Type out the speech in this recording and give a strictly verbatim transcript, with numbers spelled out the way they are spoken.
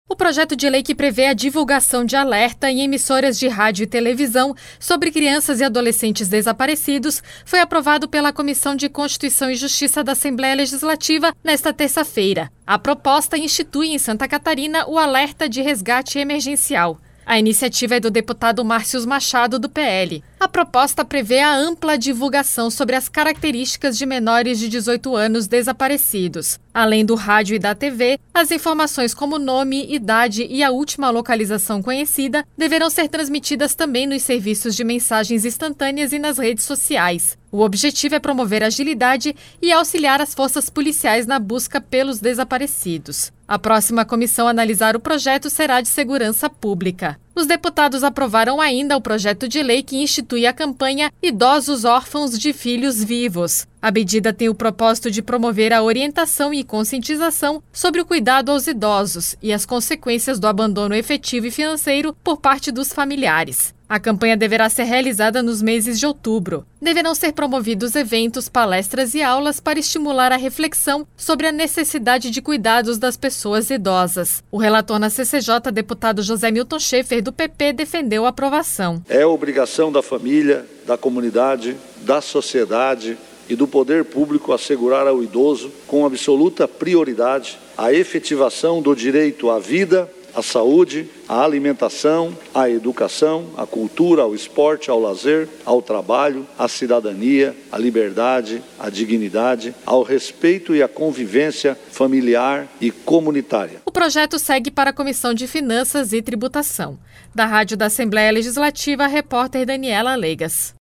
O projeto de lei que prevê a divulgação de alerta em emissoras de rádio e televisão sobre crianças e adolescentes desaparecidos foi aprovado pela Comissão de Constituição e Justiça da Assembleia Legislativa nesta terça-feira. A proposta institui em Santa Catarina o alerta de resgate emergencial. A iniciativa é do deputado Márcio Machado, do P L. A proposta prevê a ampla divulgação sobre as características de menores de dezoito anos desaparecidos. Além do rádio e da T V, as informações como nome, idade e a última localização conhecida deverão ser transmitidas também nos serviços de mensagens instantâneas e nas redes sociais. O objetivo é promover agilidade e auxiliar as forças policiais na busca pelos desaparecidos. A próxima comissão a analisar o projeto será de Segurança Pública. Os deputados aprovaram ainda o projeto de lei que institui a campanha Idosos Órfãos de Filhos Vivos. A medida tem o propósito de promover a orientação e conscientização sobre o cuidado aos idosos e as consequências do abandono efetivo e financeiro por parte dos familiares. A campanha deverá ser realizada nos meses de outubro. Deverão ser promovidos eventos, palestras e aulas para estimular a reflexão sobre a necessidade de cuidados das pessoas idosas. O relator na C C J, deputado José Milton Schaefer, do P P, defendeu a aprovação. É obrigação da família, da comunidade, da sociedade e do poder público assegurar ao idoso, com absoluta prioridade, a efetivação do direito à vida, à saúde, à alimentação, à educação, à cultura, ao esporte, ao lazer, ao trabalho, à cidadania, à liberdade, à dignidade, ao respeito e à convivência familiar e comunitária. O projeto segue para a Comissão de Finanças e Tributação. Da Rádio da Assembleia Legislativa, a repórter Daniela Leigas.